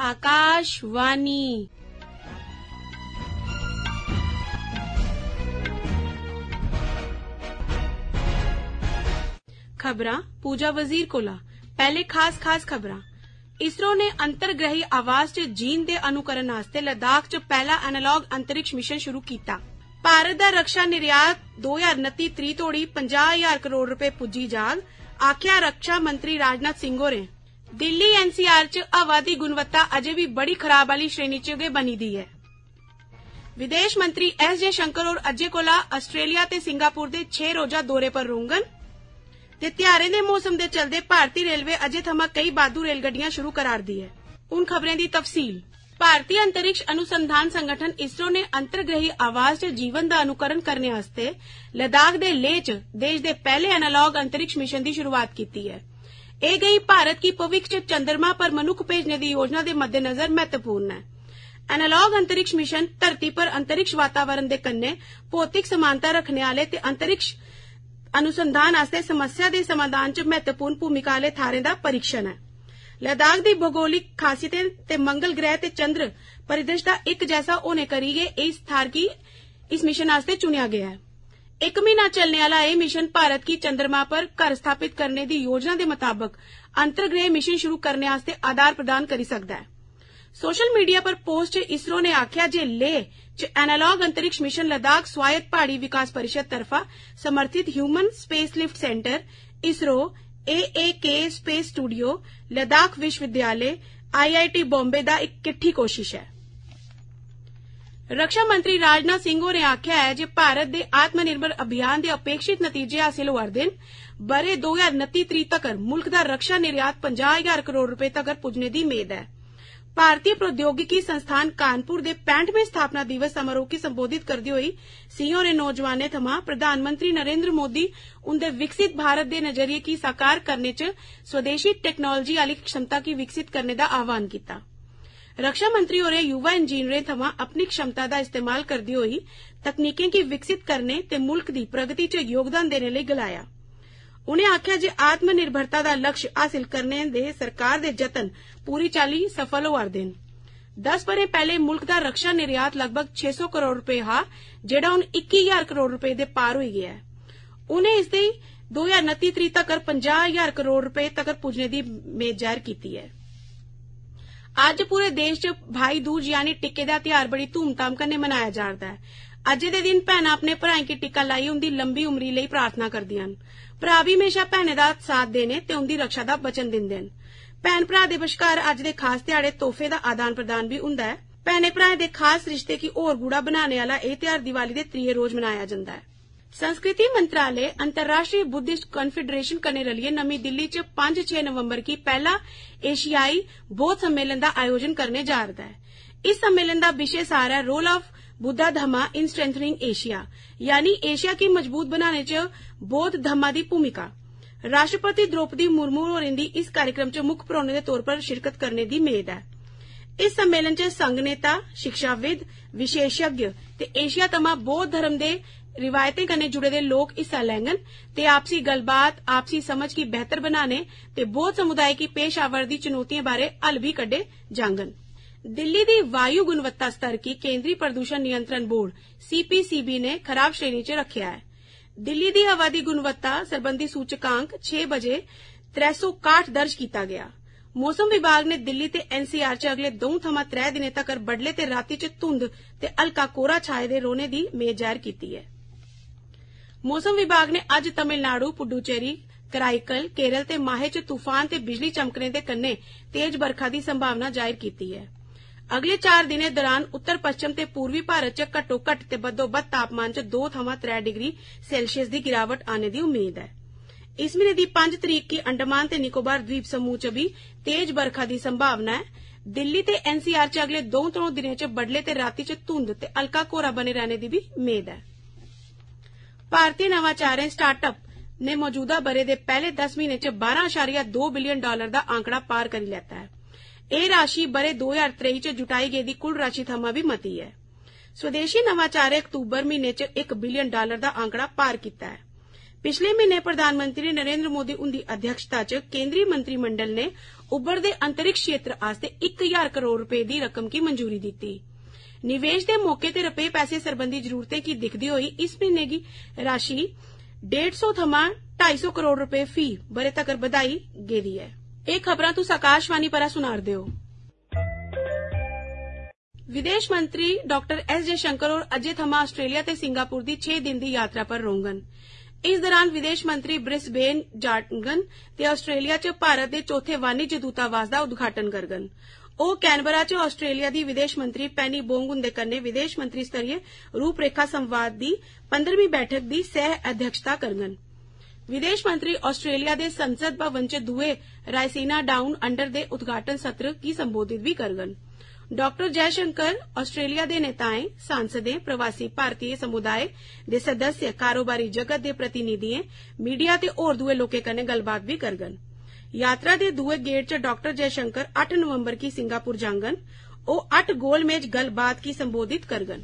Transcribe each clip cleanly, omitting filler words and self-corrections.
आकाशवाणी। खबरां पूजा वजीर कोला। पहले खास खबरां। इसरो ने अंतरग्रही आवाज च जीन दे अनुकरण आस्ते लद्दाख च पहला एनालॉग अंतरिक्ष मिशन शुरू कीता। भारत दा रक्षा निर्यात 2029-30 तोड़ी 50,000 करोड़ रुपए पुज्जी जाग, आख्या रक्षा मंत्री राजनाथ सिंह होरें। दिल्ली एनसीआर च हवा दी गुणवत्ता अजे भी बड़ी खराब आली श्रेणी च गै बनी दी है। विदेश मंत्री एस जयशंकर होर अज्जे कोला आस्ट्रेलिया ते सिंगापुर दे 6 रोजा दौरे पर रौंह्गन। ते त्यारें दे मौसम दे चलदे भारतीय रेलवे अजे थमां कई बाद्धू रेलगड्डियां शुरू करा'रदी है। हुण खबरें दी तफसील। भारतीय अंतरिक्ष अनुसंधान संगठन इसरो ने अंतरग्रही आवाज च जीवन दा अनुकरण करने आस्ते लद्दाख दे लेह च देश दे पहले एनालॉग अंतरिक्ष मिशन दी शुरुआत कीती है। एह गई भारत की भविक्ख च चंद्रमा पर मनुक्ख भेजने दी योजना दे मद्देनजर महत्वपूर्ण है। एनालॉग अंतरिक्ष मिशन धरती पर अंतरिक्ष वातावरण दे कन्ने भौतिक समानता रखने आले ते अंतरिक्ष अनुसंधान आस्ते समस्या दे समाधान च महत्वपूर्ण भूमिका आले थारें दा परीक्षण है। लद्दाख दी भौगोलिक खासियतें ते मंगल ग्रह ते चंद्र परिदृश्य दा एक जैसा होने करियै इस थार की इस मिशन आस्ते चुनिया गया है। 1 महीना चलने वाला यह मिशन भारत की चंद्रमा पर घर स्थापित करने दी योजना दे मुताबिक अंतरग्रह मिशन शुरू करने आस्ते आधार प्रदान करी सकदा है। सोशल मीडिया पर पोस्ट च इसरो ने आख्या जे लेह च एनालॉग अंतरिक्ष मिशन लद्दाख स्वायत्त पहाड़ी विकास परिषद तरफा समर्थित human space lift centre, ISRO, AAK space studio, Ladakh विश्वविद्यालय, IIT बॉम्बे दा एक किट्ठी कोशिश है। रक्षा मंत्री राजनाथ सिंह होरें आख्या है जे भारत दे आत्मनिर्भर अभियान दे अपेक्षित नतीजे हासिल होआ'रदे न। बरे 2029-30 तकर मुल्क दा रक्षा निर्यात 50,000 करोड़ रुपए तकर पुज्जने दी मेद है। भारतीय प्रौद्योगिकी संस्थान कानपुर दे 65वें स्थापना दिवस समारोह की संबोधित करदे होई सिंह होरें नौजवानें थमां प्रधानमंत्री नरेंद्र मोदी उंदे विकसित भारत दे नजरिए की साकार करने च स्वदेशी टेक्नोलॉजी आली क्षमता की विकसित करने दा आह्वान कीता। रक्षा मंत्री होरें युवा इंजीनियरें थमां अपनी क्षमता दा इस्तेमाल करदे होई तकनीकें गी विकसित करने ते मुल्क दी प्रगति च योगदान देने लेई गलाया। उनें आख्या जे आत्मनिर्भरता दा लक्ष्य हासिल करने दे सरकार दे जतन पूरी चाली सफल होआ'रदे न। 10 ब'रे पैहले मुल्क दा रक्षा निर्यात लगभग 600 करोड़ रुपए हा, जेड़ा हुण 21,000 करोड़ रुपए दे पार होई गया है। उनें इसदे 2029-30 तकर 50,000 करोड़ रुपए तकर पुज्जने दी मेद जाहिर कीती है। अज्ज पूरे देश च भाई दूज यानी टिक्के दा त्योहार बड़ी धूमधाम कन्नै मनाया जा'रदा है। अज्ज दे दिन भैणां अपने भ्राएं गी टिक्का लाई उंदी लंबी उमरी लेई प्रार्थना करदियां न। भ्रा भी हमेशा भैनें दा साथ देने ते उंदी रक्षा दा वचन दिंदे न। भैन भ्रा दे बश्कार अज्ज दे खास ध्याड़े तोहफे दा आदान प्रदान भी हुंदा है। भैनें भ्राएं दे खास रिश्ते गी होर गूढ़ा बनाने आला एह त्योहार दिवाली दे 3 रोज मनाया जंदा है। संस्कृति मंत्रालय अंतर्राष्ट्रीय बुद्धिस्ट कॉन्फेडरेशन कन्नै रलियै नमीं दिल्ली च 5-6 नवंबर गी पहला एशियाई बौद्ध सम्मेलन दा आयोजन करने जा'रदा है। इस सम्मेलन दा विशे सार है role of Buddha Dhamma in strengthening Asia, यानी एशिया की मजबूत बनाने च बौद्ध धम्मा दी भूमिका। राष्ट्रपति द्रौपदी मुर्मू होरें दी इस कार्यक्रम च मुक्ख परौह्ने दे तौर पर शिरकत करने दी मेद है। इस सम्मेलन च संघ नेता, शिक्षाविद, विशेषज्ञ ते एशिया थमां बौद्ध धर्म दे रिवायतें कन्नै जुड़े दे लोक हिस्सा लैंगन ते आपसी गलबात, आपसी समझ गी बेहतर बनाने ते बौद्ध समुदाय गी पेश आवा'रदी चुनौतियें बारे हल भी कड्ढे जांगन। दिल्ली दी वायु गुणवत्ता स्तर गी केंद्रीय प्रदूषण नियंत्रण बोर्ड CPCB ने खराब श्रेणी च रखेआ है। दिल्ली दी हवा दी गुणवत्ता सरबंधी सूचकांक 6 बजे 361 दर्ज कीता गया। मौसम विभाग ने दिल्ली ते NCR च अगले 2 थमां 3 दिनें तकर बडले ते राती च धुंध ते हल्का कोहरा छाए दे रौह्ने दी मेद जाहिर कीती है। मौसम विभाग ने अज्ज तमिलनाडु, पुडुचेरी, कराईकल, केरल ते माहे च तूफान ते बिजली चमकने दे कन्नै तेज बरखा दी संभावना जाहिर कीती है। अगले 4 दिनें दौरान उत्तर पश्चिम ते पूर्वी भारत च घट्टो-घट्ट ते बद्धो-बद्ध तापमान च 2 थमां 3 डिग्री सेल्सियस दी गिरावट आने दी उम्मीद है। इस महीने दी 5 तरीक गी अंडमान ते निकोबार द्वीप समूह च भी तेज बरखा दी संभावना है। दिल्ली ते NCR च अगले 2-3 दिनें च बडले ते राती च धुंध ते हल्का कोहरा बने रहने दी भी मेद है। भारतीय नवाचारें स्टार्टअप ने मौजूदा बरे दे पहले 10 महीने च $12.2 बिलियन दा आंकड़ा पार करी लैता है। एह राशि बरे 2023 च जुटाई गेदी कुल राशि थमां भी मती है। स्वदेशी नवाचारें अक्तूबर महीने च $1 बिलियन दा आंकड़ा पार कीता है। पिछले महीने प्रधानमंत्री नरेंद्र मोदी उंदी अध्यक्षता च केंद्रीय मंत्रिमंडल ने उभरदे अंतरिक्ष क्षेत्र आस्ते 1000 करोड़ रुपए दी रकम की मंजूरी दी। निवेश के मौके ते रपे पैसे सरबंधी जरूरतें की दिखदी होई इस महीने की राशि 150 थमां 250 करोड़ रुपए फी बरे तकर बधाई गेदी है। ਇਹ खबरां तुस आकाशवाणी पर सुनारदे हो। विदेश मंत्री डॉक्टर एस जयशंकर और अजय थमा ऑस्ट्रेलिया ते सिंगापुर की 6 दिन की यात्रा पर रहोंगन। इस दौरान विदेश मंत्री ब्रिस्बेन जाणगन ते ऑस्ट्रेलिया च भारत के चौथे वाणिज्य दूतावास का उद्घाटन करगन। ਉਹ कैनबरा च ऑस्ट्रेलिया की विदेश मंत्री पेनी बोंग हुंदे कन्नै विदेश मंत्री स्तरीय रूपरेखा संवाद की 15वीं बैठक की सह अध्यक्षता करगन। विदेश मंत्री ऑस्ट्रेलिया के संसद भवन च दुए रायसीना डाउन अंडर के उद्घाटन सत्र की संबोधित भी करगन। डॉक्टर जयशंकर ऑस्ट्रेलिया के नेताएं, सांसदें, प्रवासी भारतीय समुदाय के सदस्य, कारोबारी जगत के प्रतिनिधिएं, मीडिया ते होर दुए लोकें कन्नै गलबात भी करगन। यात्रा के दुए गेट च डॉक्टर जयशंकर 8 नवंबर की सिंगापुर जांगन। ओ 8 गोलमेज गलबात की संबोधित करगन।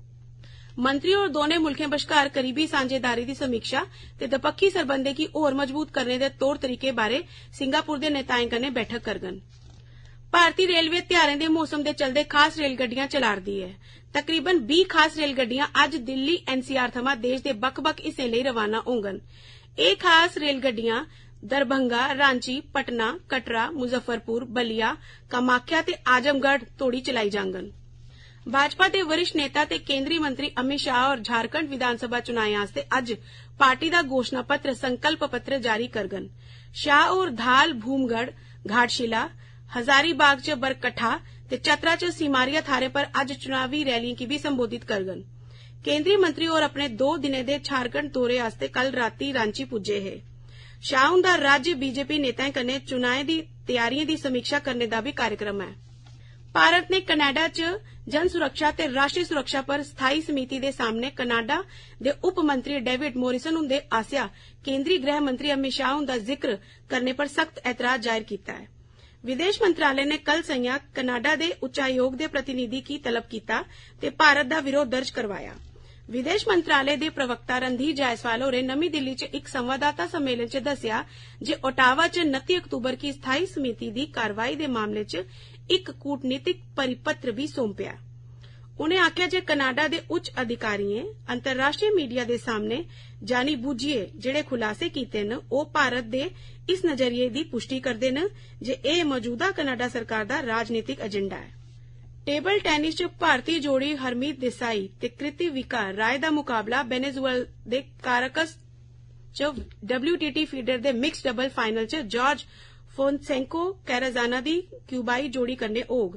मंत्री और दोने मुल्कें बश्कार करीबी सांझेदारी की समीक्षा ते दपक्खी सरबंधें की होर मजबूत करने के तौर तरीके बारे सिंगापुर के नेताएं कन्नै बैठक करगन। भारतीय रेलवे त्योहारें के मौसम के चलते खास रेलगड्डियां चलारदी है। तकरीबन 20 खास रेलगड्डियां अज दिल्ली एनसीआर थमां देश के बक्ख-बक्ख हिस्सें लेई रवाना होंगन। ये खास रेलगड्डियां दरभंगा, रांची, पटना, कटरा, मुजफ्फरपुर, बलिया, कामाख्या ते आजमगढ़ तोड़ी चलाई जांगन। भाजपा के वरिष्ठ नेता ते केंद्रीय मंत्री अमित शाह और झारखंड विधानसभा चुनाएं आस्ते अज पार्टी का घोषणा पत्र संकल्प पत्र जारी करगन। शाह और धाल, भूमगढ़, घाटशिला, हजारीबाग च बरकठा ते चतरा च सीमारिया थारे पर अज चुनावी रैलियां की भी संबोधित करगन। केंद्रीय मंत्री और अपने 2 दिनें दे झारखंड दौरे आस्ते कल राती रांची पुज्जे है। शाह हुंदा राज्य बीजेपी नेताएं कन्नै चुनाएं दी तैयारियां दी समीक्षा करने का भी कार्यक्रम है। भारत ने कनाडा च जन सुरक्षा ते राष्ट्रीय सुरक्षा पर स्थायी समिति के सामने कनाडा दे उप मंत्री डेविड मॉरिसन हुंदे आस्या केंद्रीय गृह मंत्री अमित शाह हुंदा जिक्र करने पर सख्त ऐतराज जाहिर किया है। विदेश मंत्रालय ने कल संजा कनाडा के उच्चायोग के प्रतिनिधि की तलब किया ते भारत का विरोध दर्ज करवाया। विदेश मंत्रालय के प्रवक्ता रणधीर जायसवाल होरें नमीं दिल्ली च एक संवाददाता सम्मेलन च दस्सिया जे ओटावा च 29 अक्तूबर की स्थायी समिति की कार्रवाई के मामले च एक कूटनीतिक परिपत्र भी सौंपया। उन्हें आख्या जे कनाडा के उच्च अधिकारियों अंतर्राष्ट्रीय मीडिया के सामने जानी बूझिए जेड़े खुलासे कीते न ओ भारत के इस नजरिए की पुष्टि करते न जे ए मौजूदा कनाडा सरकार का राजनीतिक एजेंडा है। टेबल टेनिस च भारतीय जोड़ी हरमीत देसाई ते कृतिविका राय दा मुकाबला वेनेजुएला दे कारकस च WTT फीडर दे मिक्स डबल फाइनल च जॉर्ज फोनसेंको कैराजाना दी क्यूबाई जोड़ी कन्नै होग।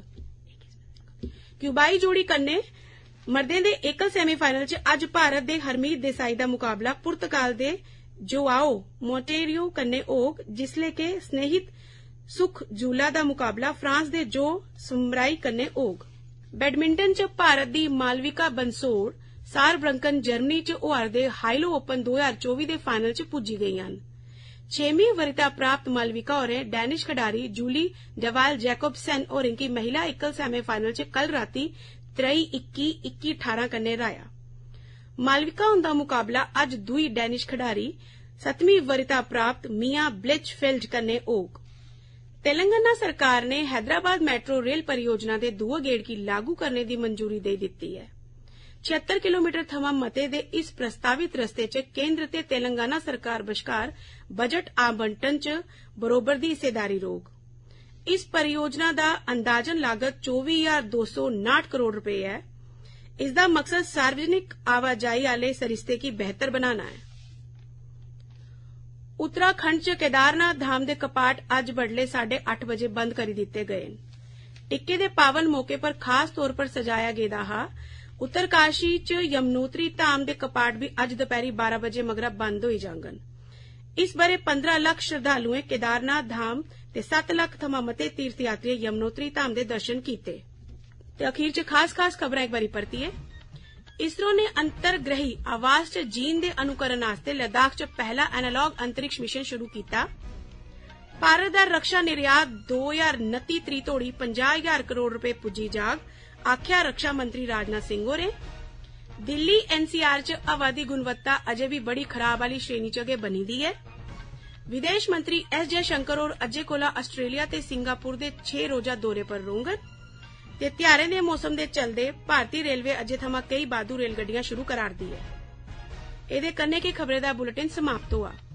क्यूबाई जोड़ी कन्नै मर्दें दे एकल सेमीफाइनल च अज भारत दे हरमीत देसाई दा मुकाबला पुर्तगाल दे जोआओ मोंटेरियो कन्नै होग, जिसले के स्नेहित सुख जूला दा मुकाबला फ्रांस दे जो सुमराई कन्नै होग। बैडमिंटन च भारत दी मालविका बंसोड़ सारब्रंकन जर्मनी च होआरदे हाइलो ओपन 2024 दे फाइनल च पुज्जी गेई हन। 6वीं वरीयता प्राप्त मालविका होरें डैनिश खिडारी जूली डेवाल जैकोब्सन होरें की महिला एकल सेमीफाइनल च कल राती 23-21-21-18 कन्नै राया। मालविका हुंदा मुकाबला अज दुई डैनिश खिडारी 7वीं वरीयता प्राप्त मिया ब्लिचफील्ड कन्नै होग। तेलंगाना सरकार ने हैदराबाद मेट्रो रेल परियोजना के दूए गेड़ की लागू करने की मंजूरी दे दी है। 76 किलोमीटर थमां मते दे इस प्रस्तावित रस्ते च केंद्र ते तेलंगाना सरकार बश्कार बजट आवंटन च बरोबर दी हिस्सेदारी रोग। इस परियोजना का अंदाजन लागत 24,259 करोड़ रुपए है। इसका मकसद सार्वजनिक आवाजाही आले सरिस्ते की बेहतर बनाना है। उत्तराखंड च केदारनाथ धाम दे कपाट अज बडले 8:30 बजे बंद करी दिते गए। टिक्के दे पावन मौके पर खास तौर पर सजाया गेदा हा। उत्तरकाशी च यमुनोत्री धाम दे कपाट भी अज दोपहरी 12 बजे मगरा बंद होई जांगन। इस बरे 15 लाख श्रद्धालुएं केदारनाथ धाम ते 7 लाख थमां मते तीर्थ यात्रिएं यमुनोत्री धाम दे दर्शन कीते। ते अखीर च खास खबरां एक बारी परतिए। इसरो ने अंतरग्रही आवास च जीन दे अनुकरण आस्ते लद्दाख च पहला एनालॉग अंतरिक्ष मिशन शुरू किया। भारत दा रक्षा निर्यात 2029 तोड़ी 50,000 करोड़ रुपए पुज्जी जाग, आख्या रक्षा मंत्री राजनाथ सिंह होरें। दिल्ली एनसीआर च हवा दी गुणवत्ता अजे भी बड़ी खराब वाली श्रेणी च गै बनी दी है। विदेश मंत्री एस जयशंकर और अज्जे कोला आस्ट्रेलिया ते सिंगापुर दे 6 रोजा दौरे पर रौहंगन ते त्यारे दे मौसम दे चलदे भारतीय रेलवे अज्जे थमां कई बाद्धू रेलगड्डियां शुरू करा'रदी ऐ। एदे कन्नै गै खबरें दा बुलेटिन समाप्त होआ।